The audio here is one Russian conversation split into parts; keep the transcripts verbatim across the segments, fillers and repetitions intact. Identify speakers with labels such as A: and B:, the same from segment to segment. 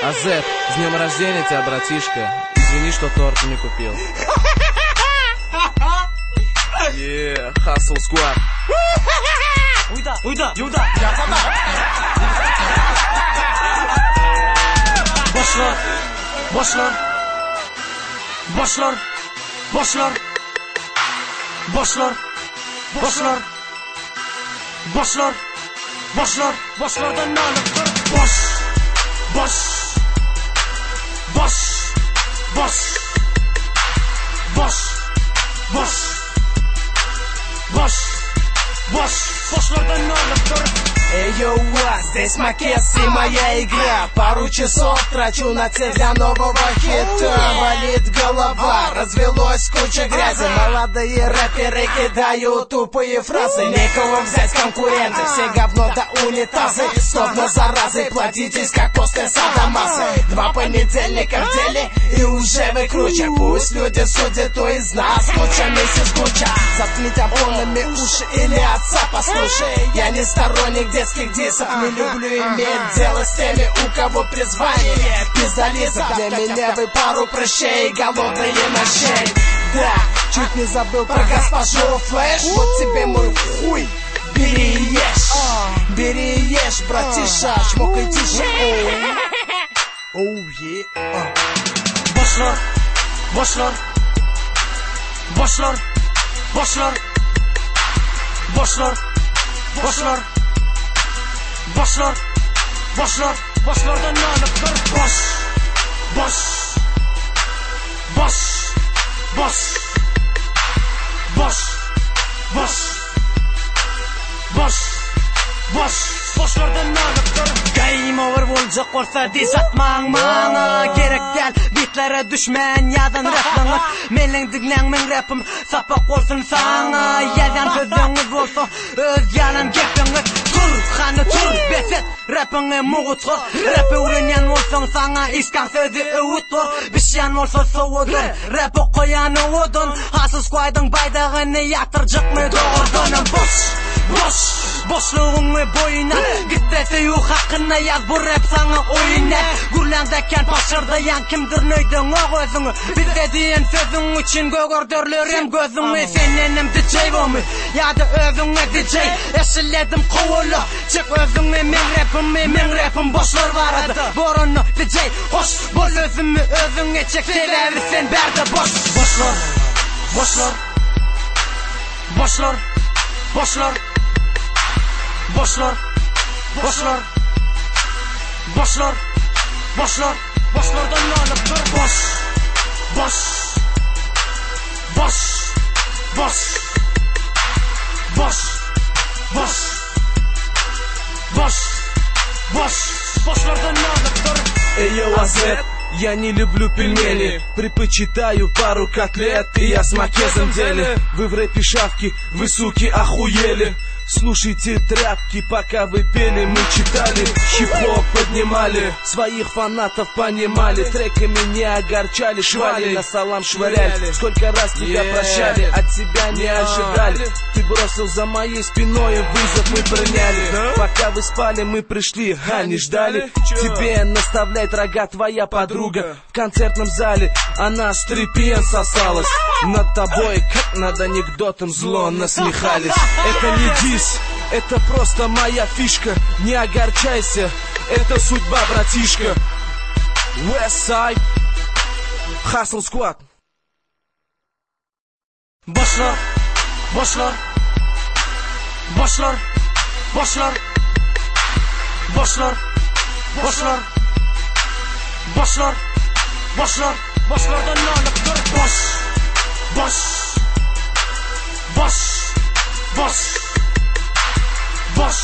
A: Азет, с днем рождения тебя, братишка. Извини, что торт не купил. Yeah, Hustle Squad.
B: Уйда, уйда, уйда. Boşlar, boşlar, boşlar, boşlar, boşlar, boşlar, boşlar, boşlar, boşlardan ne alır? Boş, boş, boş, boş, boş, boş, boş, boş, boşlardan ne alır?
C: Эй, йоу, здесь Макес и моя игра. Пару часов трачу на цель для нового хита. Болит голова, развелось куча грязи. Молодые рэперы кидают тупые фразы. Некого взять конкуренты, все говно до унитазы. Словно заразы, плодитесь как после садомазы. Два понедельника в деле и уже выкруче. Пусть люди судят, кто из нас лучше миссис Гучча. Заткни тампонами уши или отца послушай. Я не сторонник детских дисов, не люблю иметь дело с теми, у кого призвание пиздализов. Для меня вы пару прыщей, голодные на шее. Да, чуть не забыл про госпожу Флэш. Вот тебе мой хуй, бери и ешь. Бери и ешь, братиша, чмокай тише. Оу, е.
B: Boşlar, boşlar, boşlar, boşlar, boşlar, boşlar, boşlar, boşlar, boşlardan ne alıp dur? Boş, boş, boş, boş, boş, boş, boş, boş, boşlardan ne alıp dur? Game over olacak olsa diz atmağın bana gerek gel. Bitlere düşmeyen yadan raplanır. Menin diglen min rapim sapak olsun sana. Yalan sözünüz olsa öz yalan gepiniz. Tur, kanı tur, beset rapini muğutkur. Rapi öğrenyen olsan sana iskan sözü öğüttür. Bişyan olsa soğudur, rapi koyan oğudun. Hustle Squad'ın baydağını yatırcık mı doğurdun? Boş, boş, boşluğunu boyuna gittesi yok hakkında yaz bu rap sana oyuna. Gürlendeken başardayan kimdir nöydün o gözünü. Bize diyen sözün için gögördürlerim gözünü. Senenim D J vomu ya da özüne D J. Eşilledim kovulu çık özüne min rapimi min rapim boşlar vardı. Borunu D J hoş bol özümü özüne çek. Sebebi sen berde boş. Boşlar, boşlar, boşlar, boşlar, boşlar, boşlar, boşlar, boşlar, boşlardan ne alıp dur? Boş, boş, boş, boş, boş, boş, boş, boş, boşlardan ne alıp dur?
A: Эй, йоу, Азет, я не люблю пельмени. Предпочитаю пару котлет, и я с Макезом деле. Вы в рэпе шавки, вы суки охуели. Слушайте тряпки, пока вы пели, мы читали, хип-хоп поднимали, своих фанатов понимали, треками не огорчали, швали на салам швыряли. Сколько раз тебя yeah. прощали, от тебя не ожидали. Ты бросил за моей спиной, вызов мы приняли. huh? Пока вы спали, мы пришли, а не ждали. Тебе наставляет рога твоя подруга в концертном зале, она стрипен сосалась. Над тобой, как над анекдотом, зло насмехались. Это не диск, это просто моя фишка. Не огорчайся, это судьба, братишка. Westside, Hustle Squad.
B: Boşlar, boşlar, boşlar, boşlar, boşlar, boşlar, boşlar, boşlar, boşlardan ne alıp dur? Boş, boş, boş, boş, boş,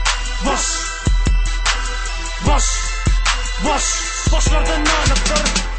B: boş, boş, boş, boşlardan ne alıp dur?